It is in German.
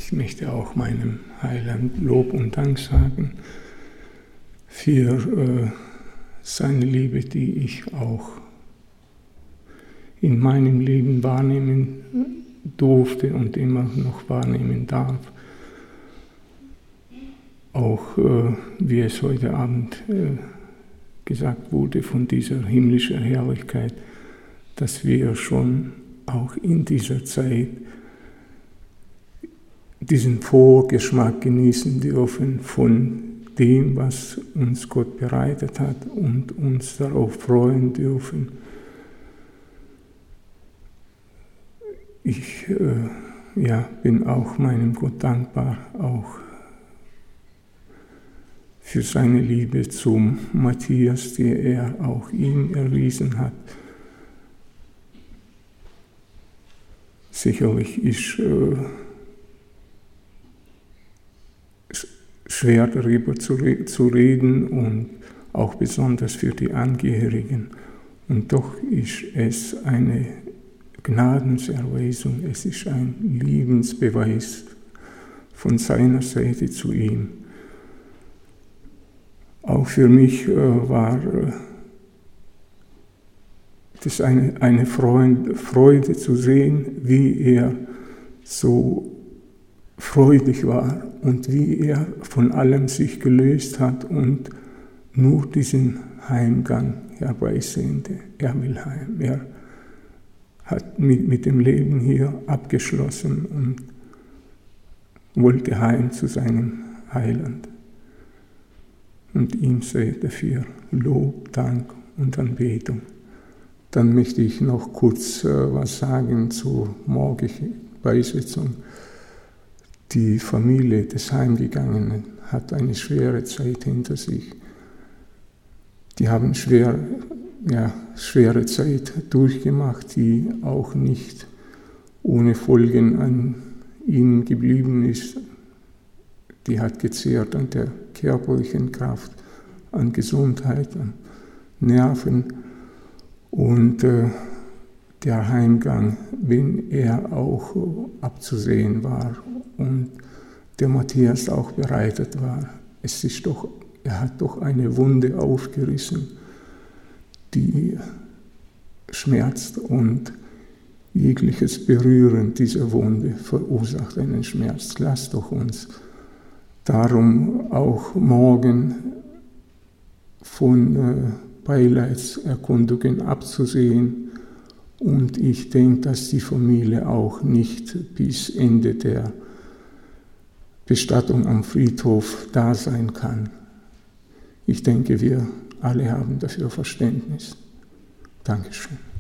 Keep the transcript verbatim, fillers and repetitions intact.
Ich möchte auch meinem Heiland Lob und Dank sagen für äh, seine Liebe, die ich auch in meinem Leben wahrnehmen durfte und immer noch wahrnehmen darf. Auch äh, wie es heute Abend äh, gesagt wurde von dieser himmlischen Herrlichkeit, dass wir schon auch in dieser Zeit diesen Vorgeschmack genießen dürfen von dem, was uns Gott bereitet hat und uns darauf freuen dürfen. Ich äh, ja, bin auch meinem Gott dankbar, auch für seine Liebe zum Matthias, die er auch ihm erwiesen hat. Sicherlich ist äh, schwer darüber zu, re- zu reden und auch besonders für die Angehörigen. Und doch ist es eine Gnadenserweisung, es ist ein Liebensbeweis von seiner Seite zu ihm. Auch für mich äh, war äh, das eine, eine Freude, Freude zu sehen, wie er so freudig war und wie er von allem sich gelöst hat und nur diesen Heimgang herbeisehnte. Er will heim. Er hat mit, mit dem Leben hier abgeschlossen und wollte heim zu seinem Heiland. Und ihm sei dafür Lob, Dank und Anbetung. Dann möchte ich noch kurz äh, was sagen zur morgigen Beisetzung. Die Familie des Heimgegangenen hat eine schwere Zeit hinter sich. Die haben schwer, ja, schwere Zeit durchgemacht, die auch nicht ohne Folgen an ihnen geblieben ist. Die hat gezehrt an der körperlichen Kraft, an Gesundheit, an Nerven. Und äh, der Heimgang, wenn er auch abzusehen war und der Matthias auch bereitet war, es ist doch, er hat doch eine Wunde aufgerissen, die schmerzt und jegliches Berühren dieser Wunde verursacht einen Schmerz. Lasst doch uns darum auch morgen von äh, Beileidserkundungen abzusehen. Und ich denke, dass die Familie auch nicht bis Ende der Bestattung am Friedhof da sein kann. Ich denke, wir alle haben dafür Verständnis. Dankeschön.